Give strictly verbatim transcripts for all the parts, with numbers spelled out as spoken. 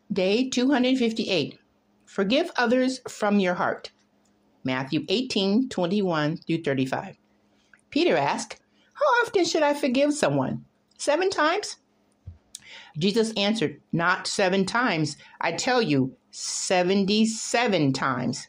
Day two hundred fifty-eight. Forgive others from your heart. Matthew eighteen, twenty-one through thirty-five. Peter asked, "How often should I forgive someone? Seven times?" Jesus answered, "Not seven times. I tell you, seventy-seven times."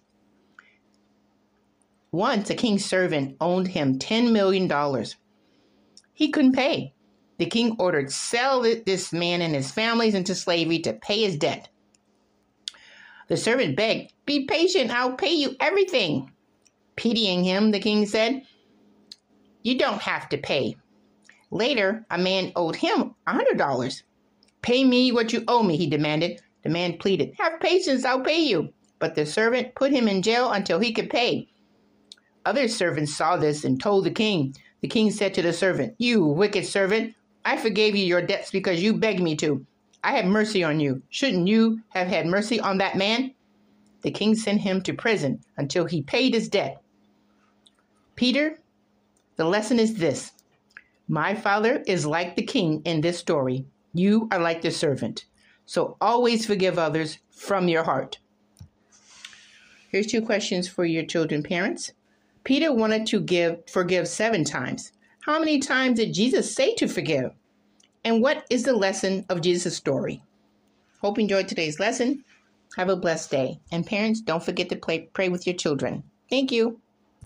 Once a king's servant owed him ten million dollars. He couldn't pay. The king ordered, "Sell this man and his families into slavery to pay his debt." The servant begged, "Be patient, I'll pay you everything." Pitying him, the king said, "You don't have to pay." Later, a man owed him one hundred dollars. "Pay me what you owe me," he demanded. The man pleaded, "Have patience, I'll pay you." But the servant put him in jail until he could pay. Other servants saw this and told the king. The king said to the servant, "You wicked servant, I forgave you your debts because you begged me to. I had mercy on you. Shouldn't you have had mercy on that man?" The king sent him to prison until he paid his debt. Peter, the lesson is this. My father is like the king in this story. You are like the servant. So always forgive others from your heart. Here's two questions for your children, parents. Peter wanted to give forgive seven times. How many times did Jesus say to forgive? And what is the lesson of Jesus' story? Hope you enjoyed today's lesson. Have a blessed day. And parents, don't forget to play, pray with your children. Thank you.